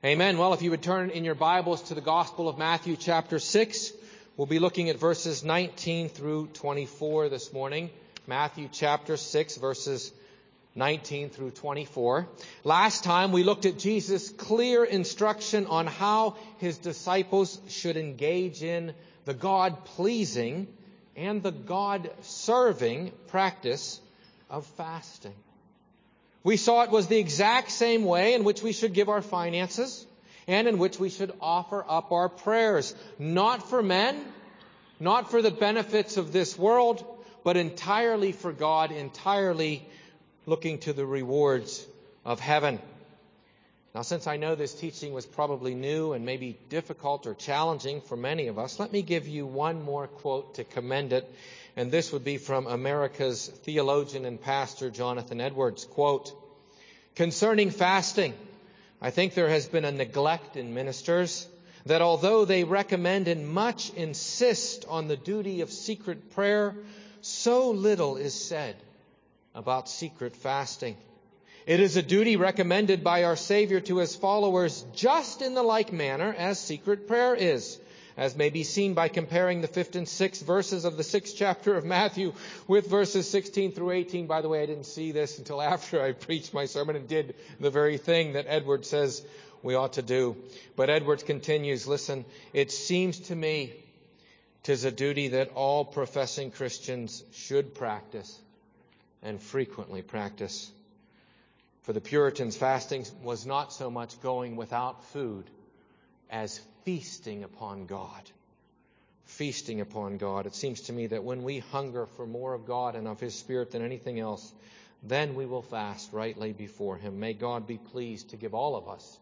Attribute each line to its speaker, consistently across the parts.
Speaker 1: Amen. Well, if you would turn in your Bibles to the Gospel of Matthew chapter 6, we'll be looking at verses 19 through 24 this morning. Matthew chapter 6, verses 19 through 24. Last time we looked at Jesus' clear instruction on how his disciples should engage in the God-pleasing and the God-serving practice of fasting. We saw it was the exact same way in which we should give our finances and in which we should offer up our prayers. Not for men, not for the benefits of this world, but entirely for God, entirely looking to the rewards of heaven. Now, since I know this teaching was probably new and maybe difficult or challenging for many of us, let me give you one more quote to commend it. And this would be from America's theologian and pastor, Jonathan Edwards. Quote, "Concerning fasting, I think there has been a neglect in ministers that although they recommend and much insist on the duty of secret prayer, so little is said about secret fasting. It is a duty recommended by our Savior to his followers just in the like manner as secret prayer is, as may be seen by comparing the 5th and 6th verses of the 6th chapter of Matthew with verses 16 through 18. By the way, I didn't see this until after I preached my sermon and did the very thing that Edwards says we ought to do. But Edwards continues, listen, "It seems to me 'tis a duty that all professing Christians should practice and frequently practice. For the Puritans, fasting was not so much going without food as feasting upon God." Feasting upon God. It seems to me that when we hunger for more of God and of his Spirit than anything else, then we will fast rightly before him. May God be pleased to give all of us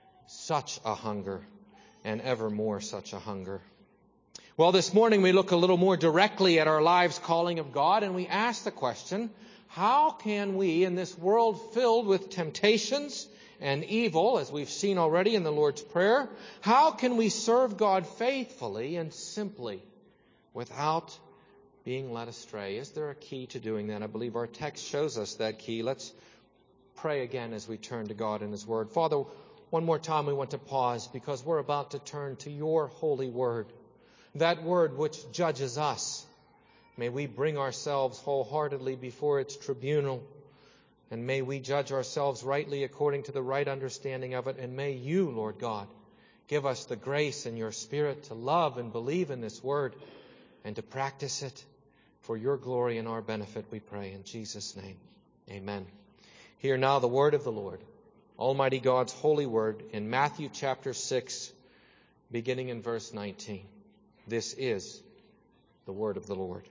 Speaker 1: such a hunger and evermore such a hunger. Well, this morning we look a little more directly at our lives' calling of God, and we ask the question, how can we, in this world filled with temptations and evil, as we've seen already in the Lord's Prayer, how can we serve God faithfully and simply without being led astray? Is there a key to doing that? I believe our text shows us that key. Let's pray again as we turn to God and his word. Father, one more time we want to pause because we're about to turn to your holy word, that word which judges us. May we bring ourselves wholeheartedly before its tribunal, and may we judge ourselves rightly according to the right understanding of it. And may you, Lord God, give us the grace in your Spirit to love and believe in this word and to practice it for your glory and our benefit, we pray in Jesus' name. Amen. Hear now the word of the Lord, Almighty God's holy word, in Matthew chapter 6, beginning in verse 19. This is the word of the Lord.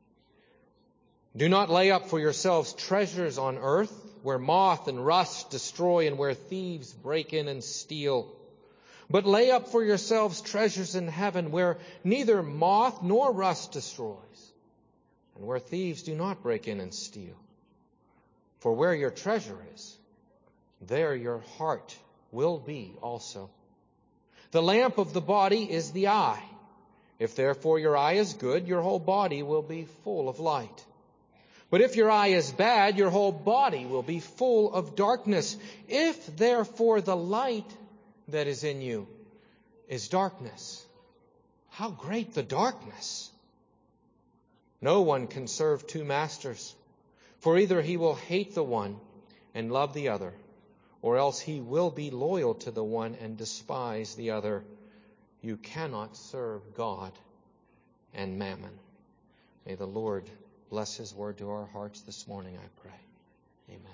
Speaker 1: "Do not lay up for yourselves treasures on earth, where moth and rust destroy and where thieves break in and steal. But lay up for yourselves treasures in heaven, where neither moth nor rust destroys, and where thieves do not break in and steal. For where your treasure is, there your heart will be also. The lamp of the body is the eye. If therefore your eye is good, your whole body will be full of light. But if your eye is bad, your whole body will be full of darkness. If therefore the light that is in you is darkness, how great the darkness! No one can serve two masters, for either he will hate the one and love the other, or else he will be loyal to the one and despise the other. You cannot serve God and mammon." May the Lord bless his word to our hearts this morning, I pray. Amen.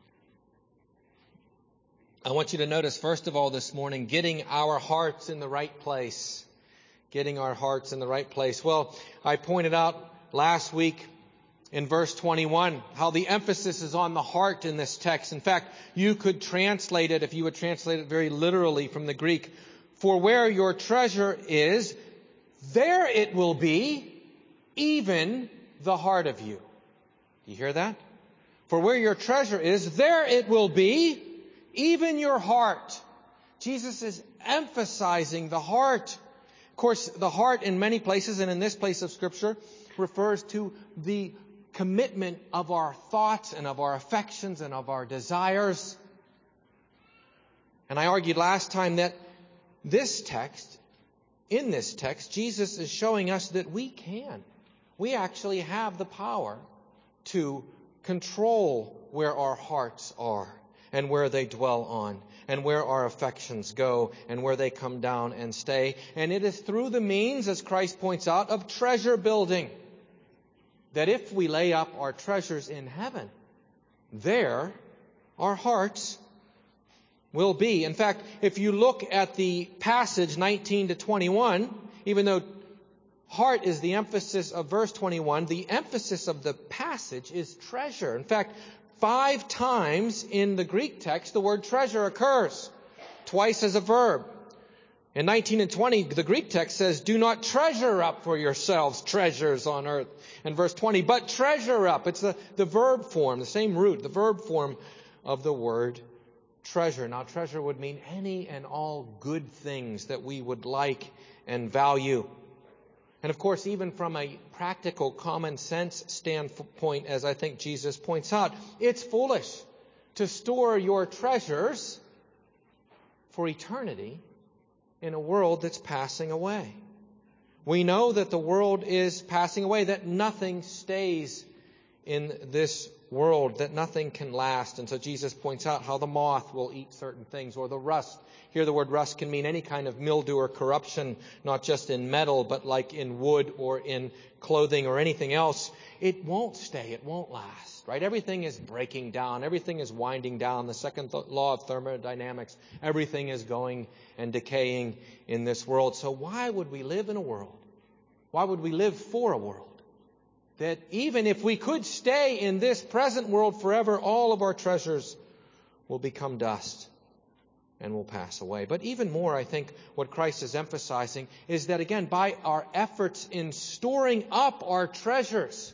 Speaker 1: I want you to notice, first of all, this morning, getting our hearts in the right place. Getting our hearts in the right place. Well, I pointed out last week in verse 21 how the emphasis is on the heart in this text. In fact, you could translate it, if you would translate it very literally from the Greek, "For where your treasure is, there it will be, even the heart of you." Do you hear that? For where your treasure is, there it will be, even your heart. Jesus is emphasizing the heart. Of course, the heart in many places, and in this place of Scripture, refers to the commitment of our thoughts and of our affections and of our desires. And I argued last time that in this text, Jesus is showing us that we actually have the power to control where our hearts are and where they dwell on and where our affections go and where they come down and stay. And it is through the means, as Christ points out, of treasure building, that if we lay up our treasures in heaven, there our hearts will be. In fact, if you look at the passage 19 to 21, even though heart is the emphasis of verse 21, the emphasis of the passage is treasure. In fact, 5 times in the Greek text, the word treasure occurs, twice as a verb. In 19 and 20, the Greek text says, do not treasure up for yourselves treasures on earth. In verse 20, but treasure up. It's the verb form, the same root, the verb form of the word treasure. Now, treasure would mean any and all good things that we would like and value. And of course, even from a practical common sense standpoint, as I think Jesus points out, it's foolish to store your treasures for eternity in a world that's passing away. We know that the world is passing away, that nothing stays in this world, that nothing can last. And so Jesus points out how the moth will eat certain things, or the rust. Here the word rust can mean any kind of mildew or corruption, not just in metal, but like in wood or in clothing or anything else. It won't stay. It won't last, right? Everything is breaking down. Everything is winding down. The second law of thermodynamics, everything is going and decaying in this world. So why would we live in a world? Why would we live for a world that even if we could stay in this present world forever, all of our treasures will become dust and will pass away? But even more, I think what Christ is emphasizing is that, again, by our efforts in storing up our treasures,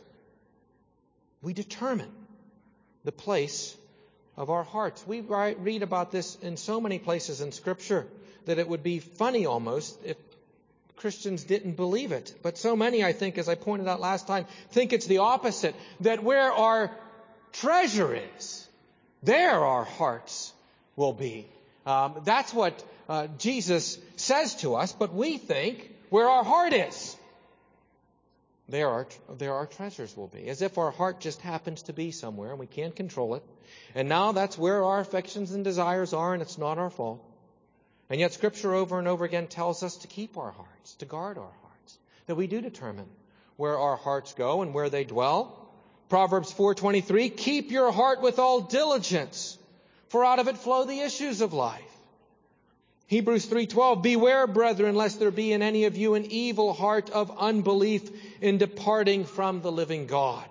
Speaker 1: we determine the place of our hearts. We read about this in so many places in Scripture that it would be funny almost if Christians didn't believe it. But so many, I think, as I pointed out last time, think it's the opposite, that where our treasure is, there our hearts will be. That's what Jesus says to us, but we think where our heart is, there our treasures will be. As if our heart just happens to be somewhere and we can't control it. And now that's where our affections and desires are, and it's not our fault. And yet Scripture over and over again tells us to keep our hearts, to guard our hearts, that we do determine where our hearts go and where they dwell. Proverbs 4:23, keep your heart with all diligence, for out of it flow the issues of life. Hebrews 3:12, beware, brethren, lest there be in any of you an evil heart of unbelief in departing from the living God.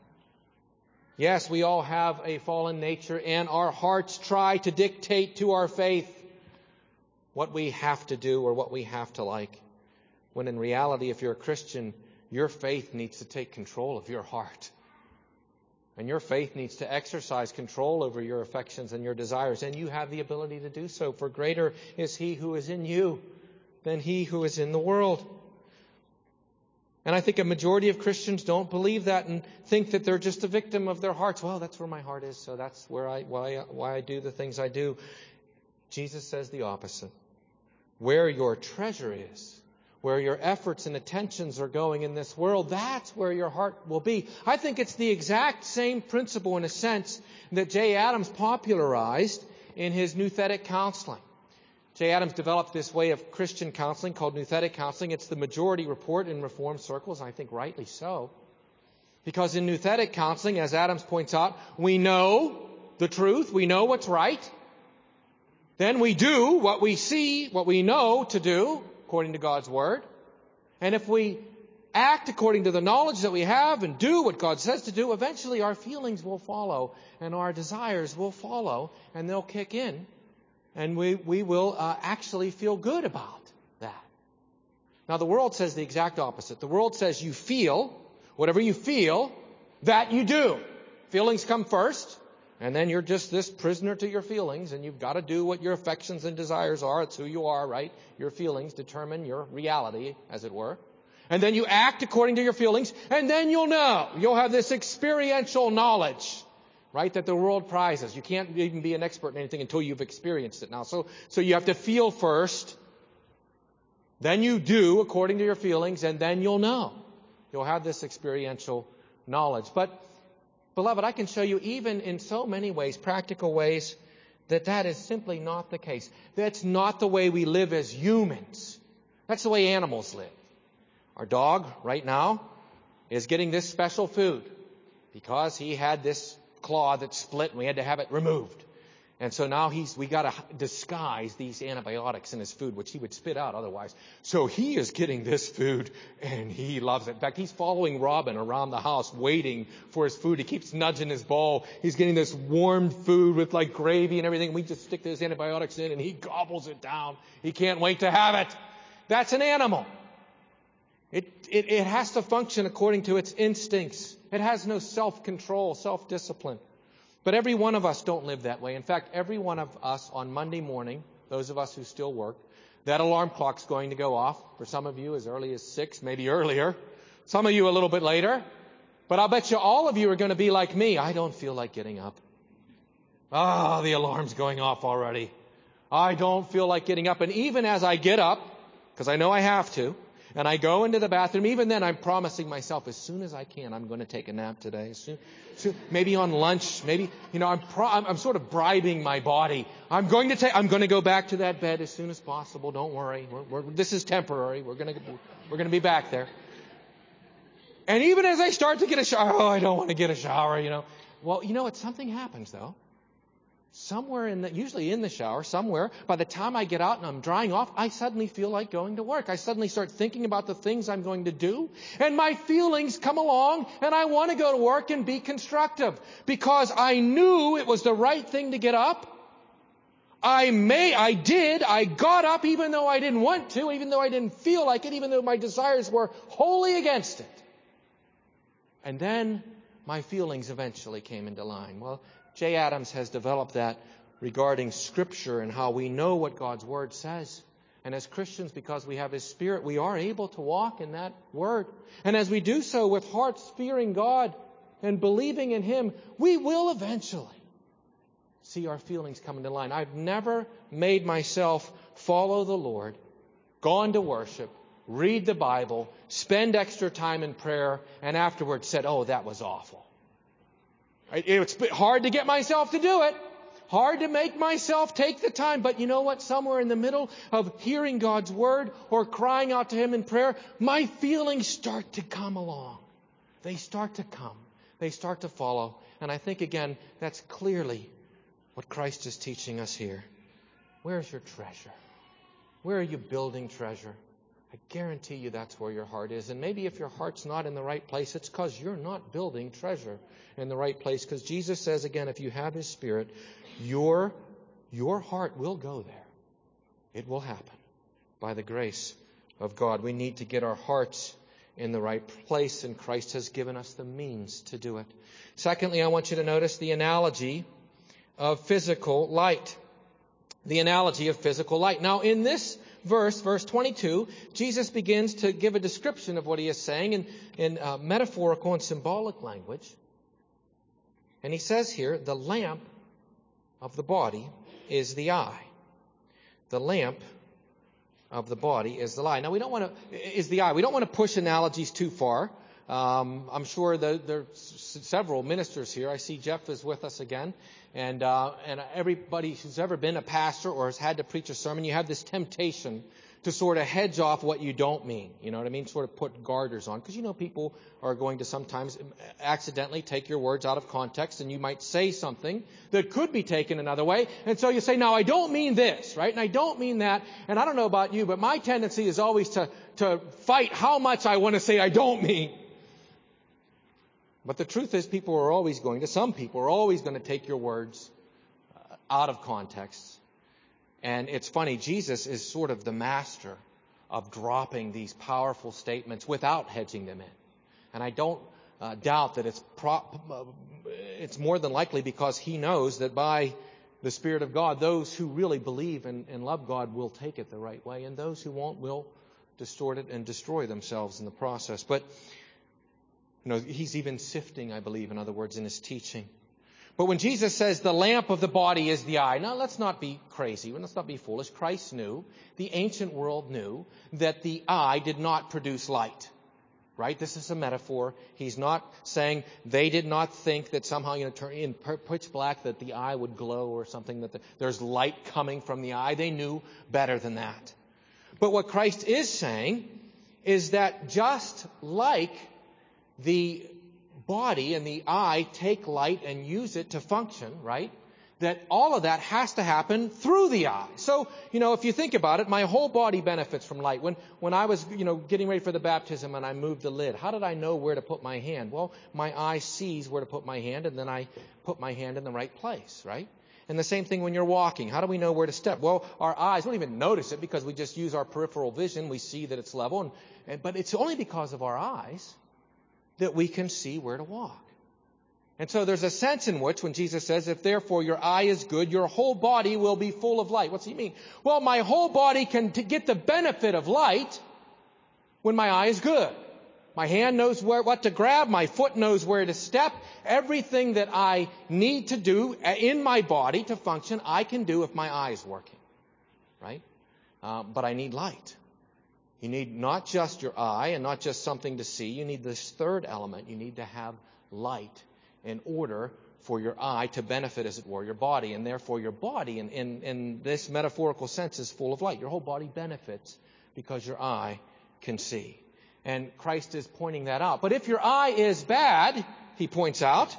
Speaker 1: Yes, we all have a fallen nature, and our hearts try to dictate to our faith what we have to do or what we have to like. When in reality, if you're a Christian, your faith needs to take control of your heart. And your faith needs to exercise control over your affections and your desires. And you have the ability to do so. For greater is He who is in you than he who is in the world. And I think a majority of Christians don't believe that and think that they're just a victim of their hearts. Well, that's where my heart is, so that's where why I do the things I do. Jesus says the opposite. Where your treasure is, where your efforts and attentions are going in this world, that's where your heart will be. I think it's the exact same principle, in a sense, that Jay Adams popularized in his nouthetic counseling. Jay Adams developed this way of Christian counseling called nouthetic counseling. It's the majority report in Reformed circles, I think rightly so. Because in nouthetic counseling, as Adams points out, we know the truth, we know what's right. Then we do what we see, what we know to do, according to God's Word. And if we act according to the knowledge that we have and do what God says to do, eventually our feelings will follow and our desires will follow and they'll kick in. And we will actually feel good about that. Now, the world says the exact opposite. The world says you feel, whatever you feel, that you do. Feelings come first. And then you're just this prisoner to your feelings, and you've got to do what your affections and desires are. It's who you are, right? Your feelings determine your reality, as it were. And then you act according to your feelings, and then you'll know. You'll have this experiential knowledge right, that the world prizes. You can't even be an expert in anything until you've experienced it now. So you have to feel first, then you do according to your feelings, and then you'll know. You'll have this experiential knowledge. But, beloved, I can show you even in so many ways, practical ways, that is simply not the case. That's not the way we live as humans. That's the way animals live. Our dog, right now, is getting this special food because he had this claw that split and we had to have it removed. And so now we got to disguise these antibiotics in his food, which he would spit out otherwise. So he is getting this food and he loves it. In fact, he's following Robin around the house waiting for his food. He keeps nudging his bowl. He's getting this warmed food with like gravy and everything. We just stick those antibiotics in and he gobbles it down. He can't wait to have it. That's an animal. It has to function according to its instincts. It has no self-control, self-discipline. But every one of us don't live that way. In fact, every one of us on Monday morning, those of us who still work, that alarm clock's going to go off. For some of you as early as 6, maybe earlier. Some of you a little bit later. But I'll bet you all of you are going to be like me. I don't feel like getting up. The alarm's going off already. I don't feel like getting up. And even as I get up, because I know I have to, and I go into the bathroom, even then I'm promising myself as soon as I can, I'm going to take a nap today. Soon, maybe on lunch, maybe, I'm sort of bribing my body. I'm going to go back to that bed as soon as possible. Don't worry. This is temporary. We're going to be back there. And even as I start to get a shower, I don't want to get a shower, Well, what? Something happens though. Somewhere usually in the shower, somewhere, by the time I get out and I'm drying off, I suddenly feel like going to work. I suddenly start thinking about the things I'm going to do, and my feelings come along, and I want to go to work and be constructive because I knew it was the right thing to get up. I got up even though I didn't want to, even though I didn't feel like it, even though my desires were wholly against it. And then my feelings eventually came into line. Well, Jay Adams has developed that regarding Scripture and how we know what God's Word says. And as Christians, because we have His Spirit, we are able to walk in that Word. And as we do so with hearts fearing God and believing in Him, we will eventually see our feelings come into line. I've never made myself follow the Lord, gone to worship, read the Bible, spend extra time in prayer, and afterwards said, that was awful. It's hard to get myself to do it. Hard to make myself take the time. But you know what? Somewhere in the middle of hearing God's Word or crying out to Him in prayer, my feelings start to come along. They start to come. They start to follow. And I think, again, that's clearly what Christ is teaching us here. Where's your treasure? Where are you building treasure? I guarantee you that's where your heart is. And maybe if your heart's not in the right place, it's because you're not building treasure in the right place. Because Jesus says, again, if you have His Spirit, your heart will go there. It will happen by the grace of God. We need to get our hearts in the right place, and Christ has given us the means to do it. Secondly, I want you to notice the analogy of physical light. The analogy of physical light. Now, in this verse 22, Jesus begins to give a description of what He is saying in metaphorical and symbolic language. And He says here, the lamp of the body is the eye. The lamp of the body is the eye. Now, we don't want to push analogies too far. I'm sure that there's several ministers here. I see Jeff is with us again. And everybody who's ever been a pastor or has had to preach a sermon, you have this temptation to sort of hedge off what you don't mean. You know what I mean? Sort of put garters on. Because people are going to sometimes accidentally take your words out of context, and you might say something that could be taken another way. And so you say, now I don't mean this, right? And I don't mean that. And I don't know about you, but my tendency is always to fight how much I want to say I don't mean. But the truth is, some people are always going to take your words out of context. And it's funny, Jesus is sort of the master of dropping these powerful statements without hedging them in. And I don't doubt that it's more than likely because He knows that by the Spirit of God, those who really believe and love God will take it the right way, and those who won't will distort it and destroy themselves in the process. But He's even sifting, I believe, in other words, in His teaching. But when Jesus says the lamp of the body is the eye, now let's not be crazy. Let's not be foolish. Christ knew, the ancient world knew, that the eye did not produce light. Right? This is a metaphor. He's not saying they did not think that somehow, in pitch black that the eye would glow or something, that there's light coming from the eye. They knew better than that. But what Christ is saying is that just like the body and the eye take light and use it to function, right? That all of that has to happen through the eye. So, if you think about it, my whole body benefits from light. When I was, getting ready for the baptism and I moved the lid, how did I know where to put my hand? Well, my eye sees where to put my hand, and then I put my hand in the right place, right? And the same thing when you're walking. How do we know where to step? Well, our eyes don't even notice it because we just use our peripheral vision. We see that it's level, but it's only because of our eyes that we can see where to walk. And so there's a sense in which when Jesus says, if therefore your eye is good, your whole body will be full of light. What's he mean? Well, my whole body can get the benefit of light when my eye is good. My hand knows what to grab. My foot knows where to step. Everything that I need to do in my body to function, I can do if my eye is working. Right? But I need light. You need not just your eye and not just something to see. You need this third element. You need to have light in order for your eye to benefit, as it were, your body. And therefore your body, in this metaphorical sense, is full of light. Your whole body benefits because your eye can see. And Christ is pointing that out. But if your eye is bad, he points out,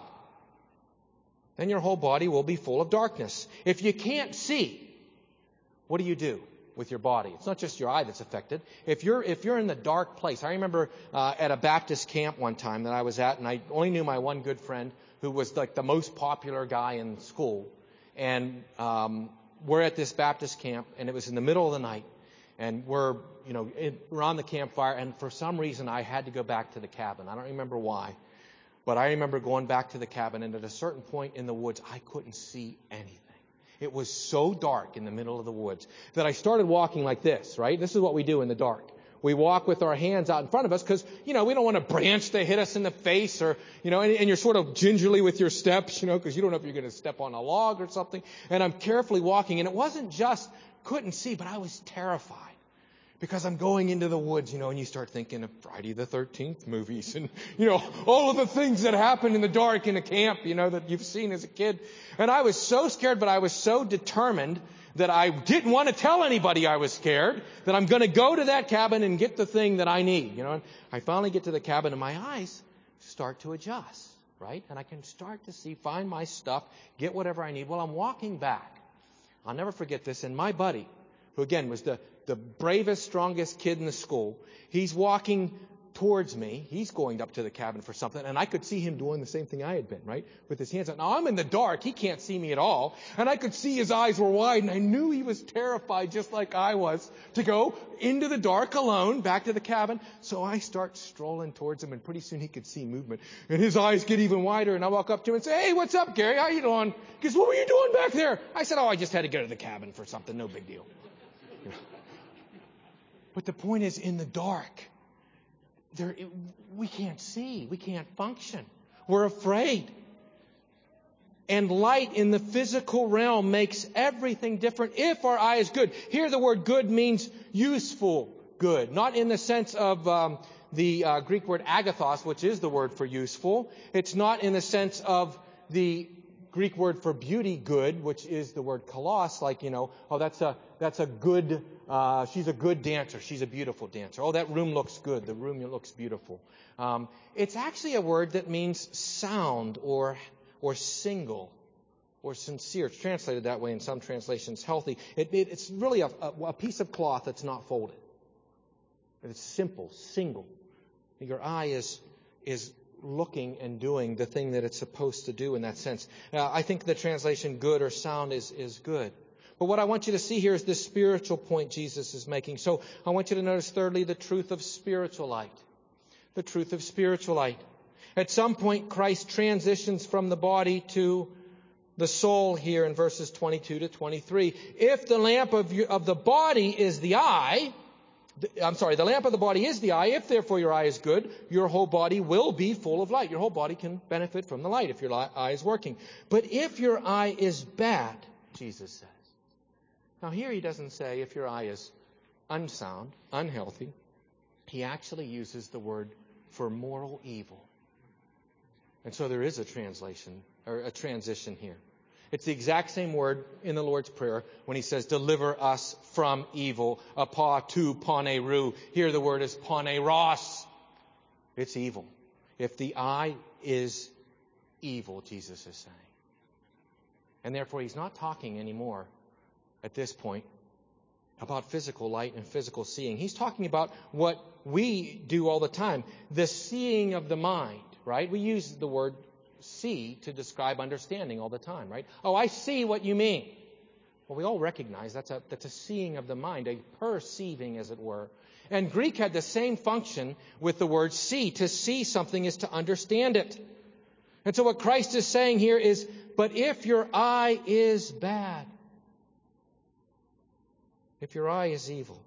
Speaker 1: then your whole body will be full of darkness. If you can't see, what do with your body? It's not just your eye that's affected. If you're in the dark place, I remember at a Baptist camp one time that I was at, and I only knew my one good friend who was like the most popular guy in school. And we're at this Baptist camp, and it was in the middle of the night, and we're on the campfire, and for some reason I had to go back to the cabin. I don't remember why, but I remember going back to the cabin, and at a certain point in the woods, I couldn't see anything. It was so dark in the middle of the woods that I started walking like this, right? This is what we do in the dark. We walk with our hands out in front of us because, we don't want a branch to hit us in the face or, and you're sort of gingerly with your steps, because you don't know if you're going to step on a log or something. And I'm carefully walking. And it wasn't just couldn't see, but I was terrified because I'm going into the woods, and you start thinking of Friday the 13th movies and, all of the things that happen in the dark in a camp, that you've seen as a kid. And I was so scared, but I was so determined that I didn't want to tell anybody I was scared, that I'm going to go to that cabin and get the thing that I need. And I finally get to the cabin and my eyes start to adjust, right? And I can start to see, find my stuff, get whatever I need. Well, I'm walking back. I'll never forget this. And my buddy, who again was the bravest, strongest kid in the school, he's walking towards me. He's going up to the cabin for something, and I could see him doing the same thing I had been, right? With his hands out. Now, I'm in the dark. He can't see me at all, and I could see his eyes were wide, and I knew he was terrified, just like I was, to go into the dark alone, back to the cabin. So I start strolling towards him, and pretty soon he could see movement, and his eyes get even wider, and I walk up to him and say, "Hey, what's up, Gary? How you doing?" He goes, "What were you doing back there?" I said, "Oh, I just had to go to the cabin for something. No big deal." But the point is, in the dark, we can't see. We can't function. We're afraid. And light in the physical realm makes everything different if our eye is good. Here the word good means useful good. Not in the sense of the Greek word agathos, which is the word for useful. It's not in the sense of the Greek word for beauty, good, which is the word kalos, like, that's a good, she's a good dancer. She's a beautiful dancer. Oh, that room looks good. The room looks beautiful. It's actually a word that means sound or single or sincere. It's translated that way in some translations, healthy. It's really a piece of cloth that's not folded. It's simple, single. Your eye is looking and doing the thing that it's supposed to do in that sense. I think the translation good or sound is good. But what I want you to see here is this spiritual point Jesus is making. So I want you to notice, thirdly, the truth of spiritual light. The truth of spiritual light. At some point, Christ transitions from the body to the soul here in verses 22 to 23. If the lamp of the body is the eye, The lamp of the body is the eye. If therefore your eye is good, your whole body will be full of light. Your whole body can benefit from the light if your eye is working. But if your eye is bad, Jesus says. Now here he doesn't say if your eye is unsound, unhealthy. He actually uses the word for moral evil. And so there is a translation or a transition here. It's the exact same word in the Lord's Prayer when he says, deliver us from evil. Apa tu paneru. Here the word is paneros. It's evil. If the eye is evil, Jesus is saying. And therefore he's not talking anymore at this point about physical light and physical seeing. He's talking about what we do all the time. The seeing of the mind, right? We use the word see to describe understanding all the time, right? Oh, I see what you mean. Well, we all recognize that's a seeing of the mind, a perceiving, as it were. And Greek had the same function with the word see. To see something is to understand it. And so what Christ is saying here is, but if your eye is bad, if your eye is evil,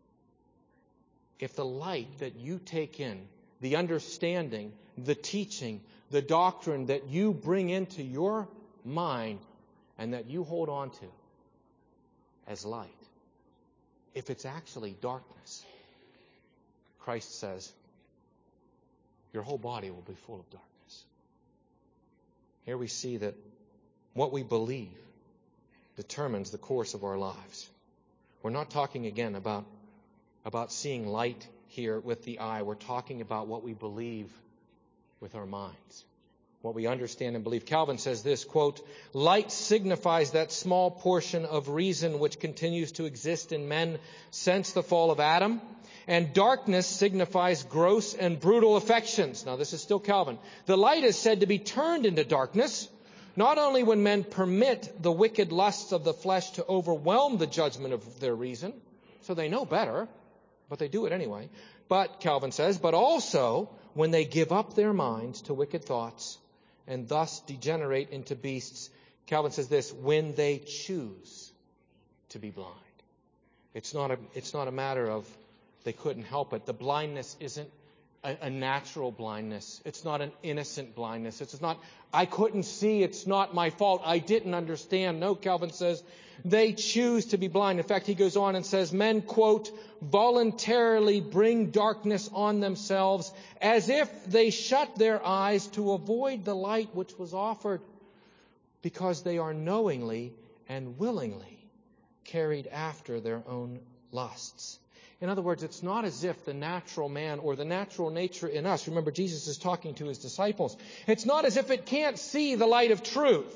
Speaker 1: if the light that you take in, the understanding, the teaching, the doctrine that you bring into your mind and that you hold on to as light, if it's actually darkness, Christ says, your whole body will be full of darkness. Here we see that what we believe determines the course of our lives. We're not talking again about seeing light here with the eye. We're talking about what we believe with our minds, what we understand and believe. Calvin says this, quote, light signifies that small portion of reason which continues to exist in men since the fall of Adam, and darkness signifies gross and brutal affections. Now this is still Calvin. The light is said to be turned into darkness, not only when men permit the wicked lusts of the flesh to overwhelm the judgment of their reason, so they know better, but they do it anyway. But, Calvin says, but also when they give up their minds to wicked thoughts and thus degenerate into beasts. Calvin says this, when they choose to be blind. It's not a matter of they couldn't help it. The blindness isn't a natural blindness. It's not an innocent blindness. It's not, I couldn't see, it's not my fault, I didn't understand. No, Calvin says, they choose to be blind. In fact, he goes on and says, men, quote, voluntarily bring darkness on themselves as if they shut their eyes to avoid the light which was offered, because they are knowingly and willingly carried after their own lusts. In other words, it's not as if the natural man or the natural nature in us, remember Jesus is talking to his disciples, it's not as if it can't see the light of truth.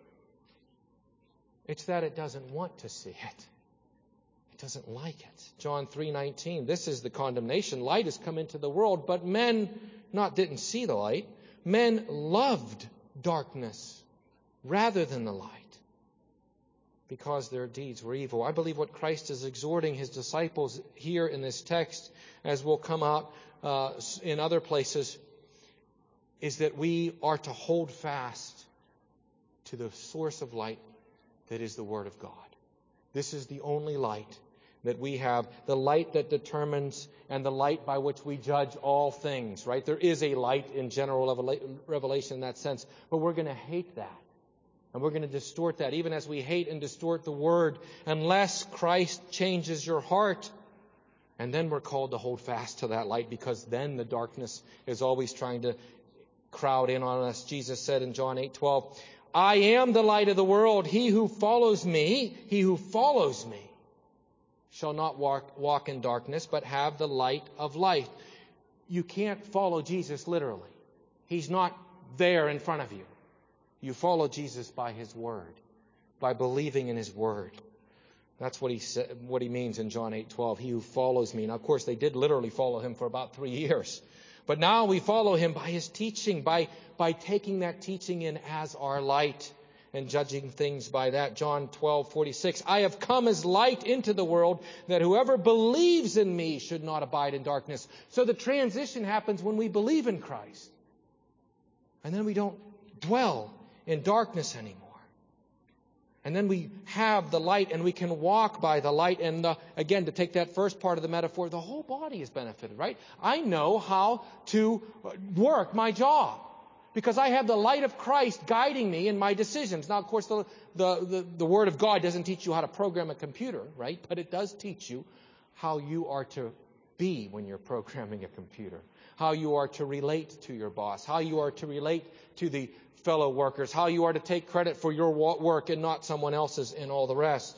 Speaker 1: It's that it doesn't want to see it. It doesn't like it. John 3:19, this is the condemnation. Light has come into the world, but men didn't see the light. Men loved darkness rather than the light, because their deeds were evil. I believe what Christ is exhorting his disciples here in this text, as will come out in other places, is that we are to hold fast to the source of light that is the Word of God. This is the only light that we have, the light that determines and the light by which we judge all things, right? There is a light in general revelation in that sense, but we're going to hate that. And we're going to distort that, even as we hate and distort the Word, unless Christ changes your heart. And then we're called to hold fast to that light, because then the darkness is always trying to crowd in on us. Jesus said in John 8:12, I am the light of the world. He who follows me shall not walk in darkness, but have the light of life. You can't follow Jesus literally. He's not there in front of you. You follow Jesus by his word, by believing in his word. That's what he said, what he means in John 8:12. He who follows me. Now, of course, they did literally follow him for about 3 years. But now we follow him by his teaching, by taking that teaching in as our light and judging things by that. John 12:46. I have come as light into the world, that whoever believes in me should not abide in darkness. So the transition happens when we believe in Christ. And then we don't dwell in darkness anymore. And then we have the light and we can walk by the light. And again, to take that first part of the metaphor, the whole body is benefited, right? I know how to work my job because I have the light of Christ guiding me in my decisions. Now, of course, the Word of God doesn't teach you how to program a computer, right? But it does teach you how you are to be when you're programming a computer, how you are to relate to your boss, how you are to relate to the fellow workers, how you are to take credit for your work and not someone else's, and all the rest.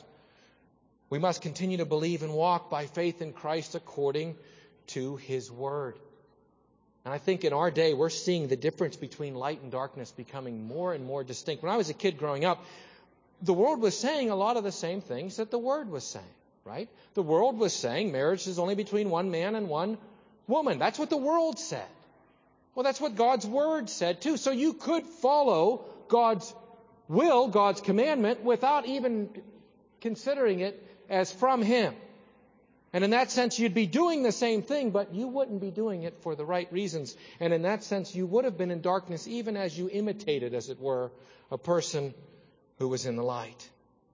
Speaker 1: We must continue to believe and walk by faith in Christ according to His Word. And I think in our day we're seeing the difference between light and darkness becoming more and more distinct. When I was a kid growing up, the world was saying a lot of the same things that the Word was saying, right? The world was saying marriage is only between one man and one woman. That's what the world said. Well, that's what God's Word said too. So you could follow God's will, God's commandment, without even considering it as from Him. And in that sense, you'd be doing the same thing, but you wouldn't be doing it for the right reasons. And in that sense, you would have been in darkness even as you imitated, as it were, a person who was in the light.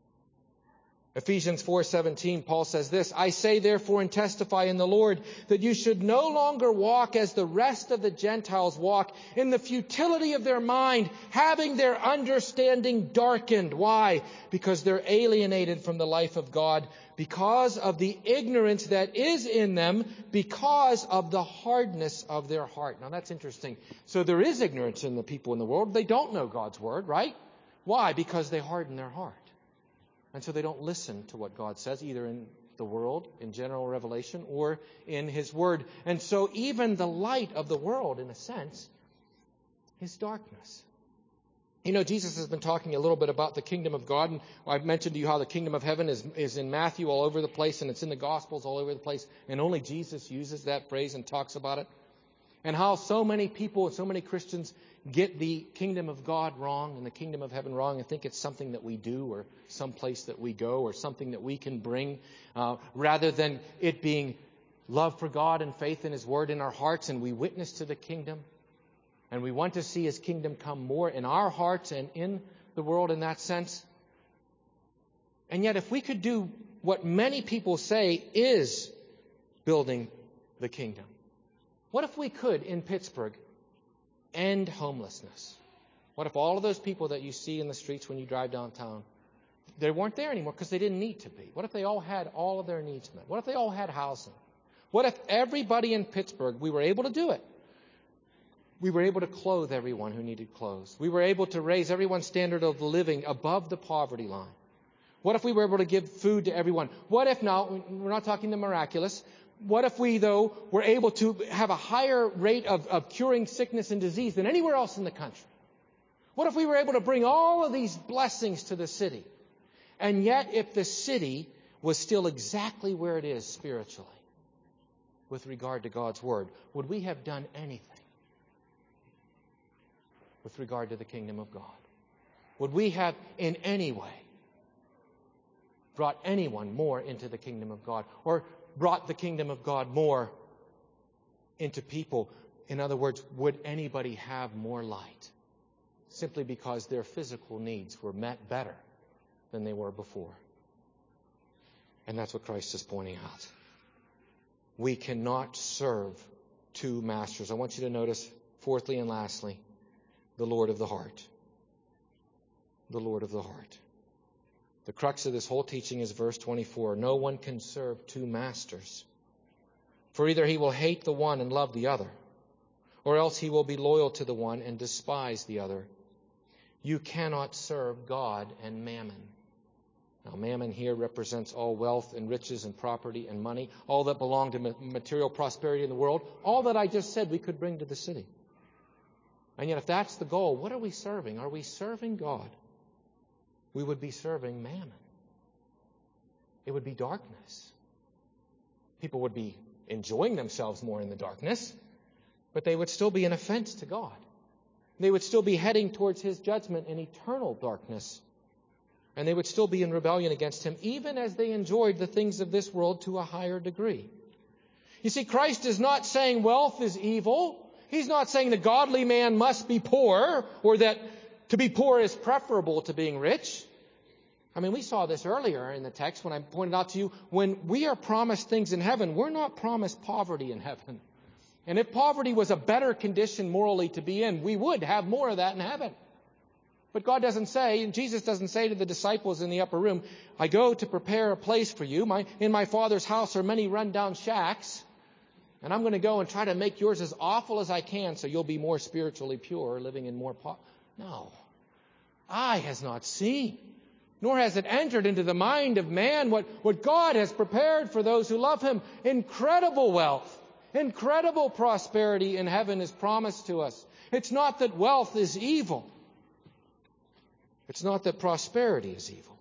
Speaker 1: Ephesians 4:17, Paul says this, I say therefore and testify in the Lord that you should no longer walk as the rest of the Gentiles walk in the futility of their mind, having their understanding darkened. Why? Because they're alienated from the life of God because of the ignorance that is in them because of the hardness of their heart. Now that's interesting. So there is ignorance in the people in the world. They don't know God's Word, right? Why? Because they harden their heart. And so they don't listen to what God says, either in the world, in general revelation, or in His Word. And so even the light of the world, in a sense, is darkness. You know, Jesus has been talking a little bit about the kingdom of God. And I've mentioned to you how the kingdom of heaven is in Matthew all over the place, and it's in the Gospels all over the place. And only Jesus uses that phrase and talks about it. And how so many people, so many Christians get the kingdom of God wrong and the kingdom of heaven wrong and think it's something that we do or some place that we go or something that we can bring, rather than it being love for God and faith in His Word in our hearts, and we witness to the kingdom. And we want to see His kingdom come more in our hearts and in the world in that sense. And yet if we could do what many people say is building the kingdom, what if we could, in Pittsburgh, end homelessness? What if all of those people that you see in the streets when you drive downtown, they weren't there anymore because they didn't need to be? What if they all had all of their needs met? What if they all had housing? What if everybody in Pittsburgh, we were able to do it? We were able to clothe everyone who needed clothes. We were able to raise everyone's standard of living above the poverty line. What if we were able to give food to everyone? What if now, we're not talking the miraculous, what if we, though, were able to have a higher rate of curing sickness and disease than anywhere else in the country? What if we were able to bring all of these blessings to the city? And yet, if the city was still exactly where it is spiritually with regard to God's Word, would we have done anything with regard to the kingdom of God? Would we have in any way brought anyone more into the kingdom of God, or brought the kingdom of God more into people? In other words, would anybody have more light simply because their physical needs were met better than they were before? And that's what Christ is pointing out. We cannot serve two masters. I want you to notice, fourthly and lastly, the Lord of the heart. The Lord of the heart. The crux of this whole teaching is verse 24. No one can serve two masters. For either he will hate the one and love the other, or else he will be loyal to the one and despise the other. You cannot serve God and mammon. Now, mammon here represents all wealth and riches and property and money, all that belong to material prosperity in the world. All that I just said we could bring to the city. And yet if that's the goal, what are we serving? Are we serving God? We would be serving mammon. It would be darkness. People would be enjoying themselves more in the darkness, but they would still be an offense to God. They would still be heading towards His judgment in eternal darkness. And they would still be in rebellion against Him, even as they enjoyed the things of this world to a higher degree. You see, Christ is not saying wealth is evil. He's not saying the godly man must be poor, or that to be poor is preferable to being rich. I mean, we saw this earlier in the text when I pointed out to you, when we are promised things in heaven, we're not promised poverty in heaven. And if poverty was a better condition morally to be in, we would have more of that in heaven. But God doesn't say, and Jesus doesn't say to the disciples in the upper room, I go to prepare a place for you. In my Father's house are many run-down shacks, and I'm going to go and try to make yours as awful as I can so you'll be more spiritually pure, living in more poverty. No. Eye has not seen, nor has it entered into the mind of man what God has prepared for those who love Him. Incredible wealth, incredible prosperity in heaven is promised to us. It's not that wealth is evil. It's not that prosperity is evil.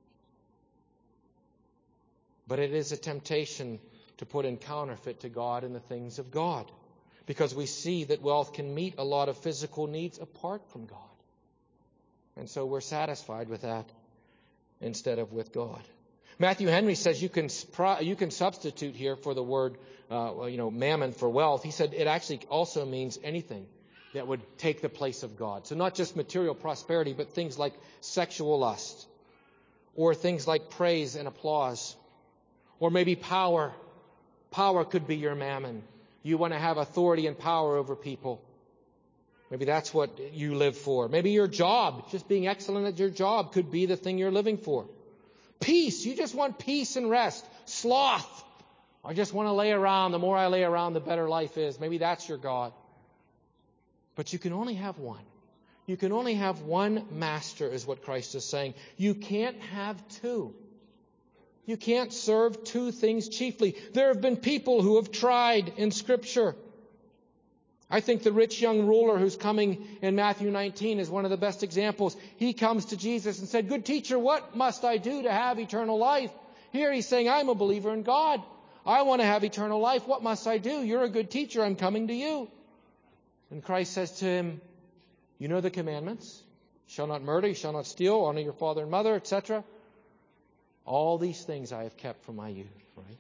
Speaker 1: But it is a temptation to put in counterfeit to God in the things of God. Because we see that wealth can meet a lot of physical needs apart from God. And so we're satisfied with that instead of with God. Matthew Henry says you can substitute here for the word mammon for wealth. He said it actually also means anything that would take the place of God. So not just material prosperity, but things like sexual lust, or things like praise and applause, or maybe power. Power could be your mammon. You want to have authority and power over people. Maybe that's what you live for. Maybe your job, just being excellent at your job, could be the thing you're living for. Peace. You just want peace and rest. Sloth. I just want to lay around. The more I lay around, the better life is. Maybe that's your God. But you can only have one. You can only have one master, is what Christ is saying. You can't have two. You can't serve two things chiefly. There have been people who have tried in Scripture. I think the rich young ruler who's coming in Matthew 19 is one of the best examples. He comes to Jesus and said, Good teacher, what must I do to have eternal life? Here he's saying, I'm a believer in God. I want to have eternal life. What must I do? You're a good teacher. I'm coming to you. And Christ says to him, you know the commandments. You shall not murder, you shall not steal, honor your father and mother, etc. All these things I have kept from my youth. Right?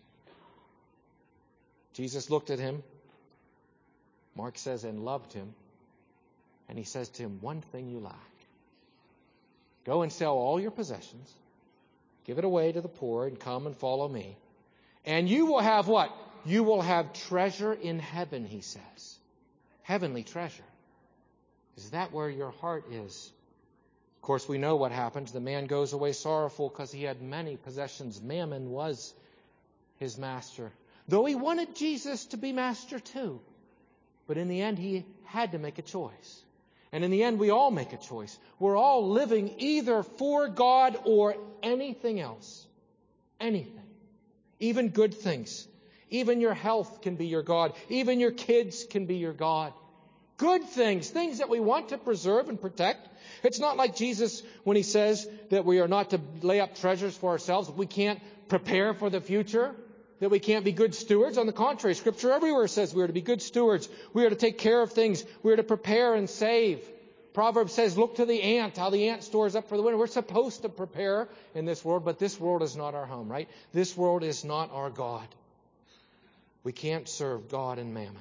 Speaker 1: Jesus looked at him. Mark says, and loved him. And he says to him, one thing you lack. Go and sell all your possessions. Give it away to the poor and come and follow me. And you will have what? You will have treasure in heaven, he says. Heavenly treasure. Is that where your heart is? Of course, we know what happens. The man goes away sorrowful because he had many possessions. Mammon was his master. Though he wanted Jesus to be master too. But in the end, he had to make a choice. And in the end, we all make a choice. We're all living either for God or anything else. Anything. Even good things. Even your health can be your God. Even your kids can be your God. Good things, things that we want to preserve and protect. It's not like Jesus when he says that we are not to lay up treasures for ourselves. We can't prepare for the future. That we can't be good stewards. On the contrary, Scripture everywhere says we are to be good stewards. We are to take care of things. We are to prepare and save. Proverbs says, look to the ant, how the ant stores up for the winter. We're supposed to prepare in this world, but this world is not our home, right? This world is not our God. We can't serve God and mammon.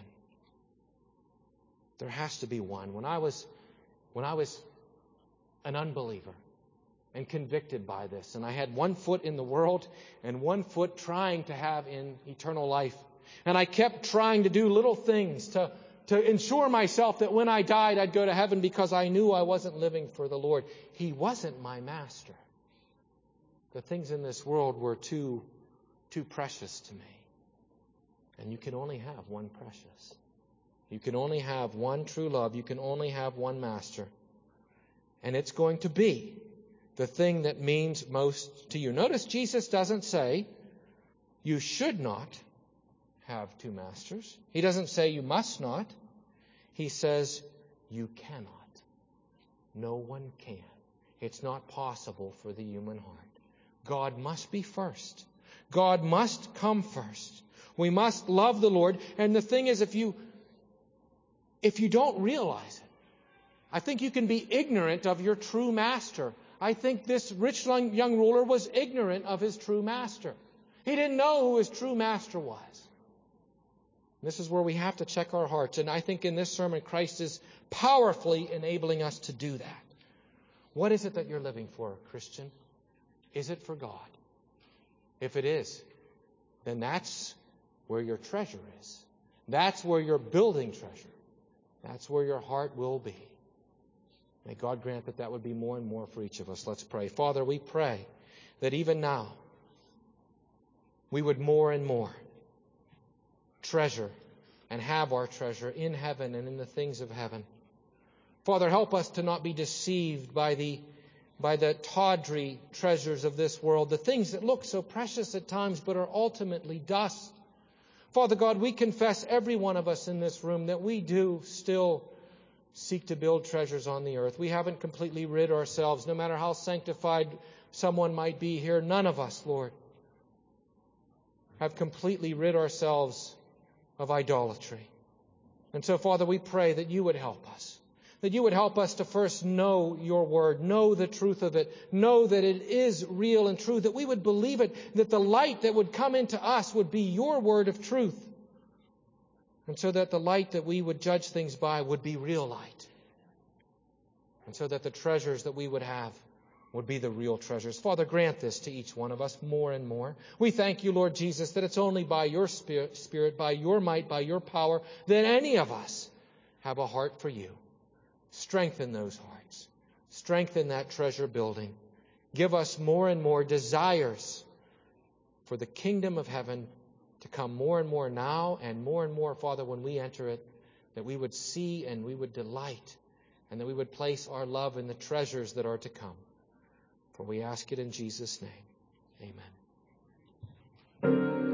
Speaker 1: There has to be one. When I was an unbeliever and convicted by this, and I had one foot in the world and one foot trying to have in eternal life, and I kept trying to do little things to ensure myself that when I died I'd go to heaven because I knew I wasn't living for the Lord. He wasn't my master. The things in this world were too precious to me. And you can only have one precious. You can only have one true love. You can only have one master. And it's going to be the thing that means most to you. Notice Jesus doesn't say you should not have two masters. He doesn't say you must not. He says you cannot. No one can. It's not possible for the human heart. God must be first. God must come first. We must love the Lord. And the thing is, if you don't realize it, I think you can be ignorant of your true master. I think this rich young ruler was ignorant of his true master. He didn't know who his true master was. This is where we have to check our hearts. And I think in this sermon, Christ is powerfully enabling us to do that. What is it that you're living for, Christian? Is it for God? If it is, then that's where your treasure is. That's where you're building treasure. That's where your heart will be. May God grant that that would be more and more for each of us. Let's pray. Father, we pray that even now we would more and more treasure and have our treasure in heaven and in the things of heaven. Father, help us to not be deceived by the tawdry treasures of this world, the things that look so precious at times but are ultimately dust. Father God, we confess, every one of us in this room, that we do still seek to build treasures on the earth. We haven't completely rid ourselves, no matter how sanctified someone might be here. None of us, Lord, have completely rid ourselves of idolatry. And so, Father, we pray that you would help us. That you would help us to first know your word, know the truth of it, know that it is real and true, that we would believe it, that the light that would come into us would be your word of truth. And so that the light that we would judge things by would be real light. And so that the treasures that we would have would be the real treasures. Father, grant this to each one of us more and more. We thank you, Lord Jesus, that it's only by your Spirit, by your might, by your power, that any of us have a heart for you. Strengthen those hearts. Strengthen that treasure building. Give us more and more desires for the kingdom of heaven to come more and more now and more, Father, when we enter it, that we would see and we would delight and that we would place our love in the treasures that are to come. For we ask it in Jesus' name. Amen.